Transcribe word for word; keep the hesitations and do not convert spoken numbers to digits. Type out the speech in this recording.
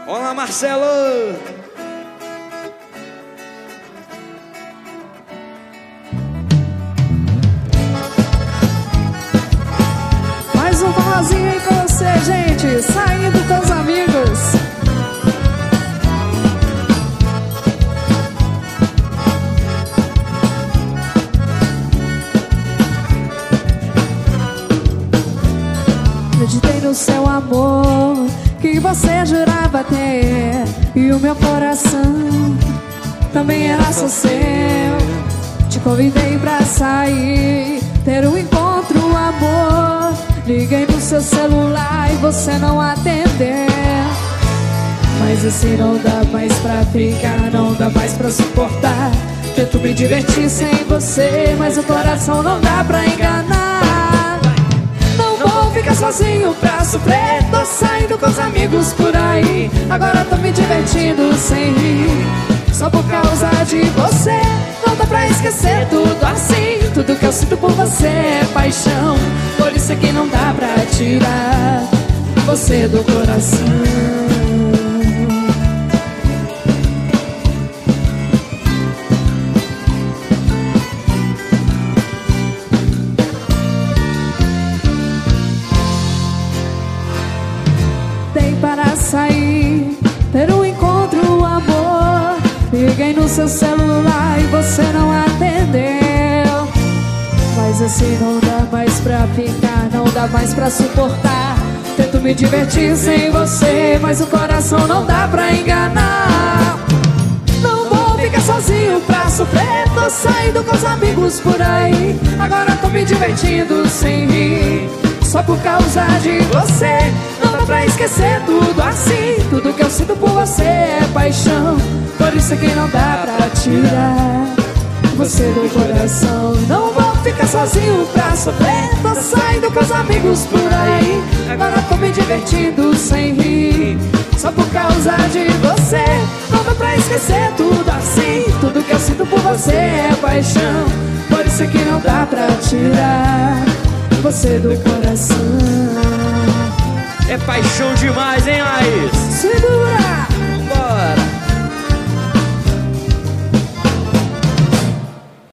Olá, Marcelo! Mais um forrozinho aí pra você, gente. Saindo com os amigos. Acreditei no seu amor que você jurava ter, e o meu coração também era só seu. Te convidei pra sair, ter um encontro, amor. Liguei no seu celular e você não atendeu. Mas assim não dá mais pra ficar, não dá mais pra suportar. Tento me divertir sem você, mas o coração não dá pra enganar. Não vou ficar sozinho pra sofrer, tô saindo com os amigos por aí. Agora tô me divertindo sem rir, só por causa de você. Não dá pra esquecer tudo assim. Tudo que eu sinto por você é paixão, por isso que não dá pra tirar você do coração. Tem para sair, ter um encontro, amor. Liguei no seu celular e você não atendeu. Mas assim não dá mais pra ficar, não dá mais pra suportar. Tento me divertir sem você, mas o coração não dá pra enganar. Não vou ficar sozinho pra sofrer, tô saindo com os amigos por aí. Agora tô me divertindo sem rir, só por causa de você. Não dá pra esquecer tudo assim. Tudo que eu sinto por você é paixão, por isso que não dá pra tirar você do coração. Não vou ficar sozinho pra sofrer, tô saindo com os amigos por aí. Agora tô me divertindo sem rir, só por causa de você. Não dá pra esquecer tudo assim. Tudo que eu sinto por você é paixão, por isso que não dá pra tirar você do coração. É paixão demais, hein, Laís?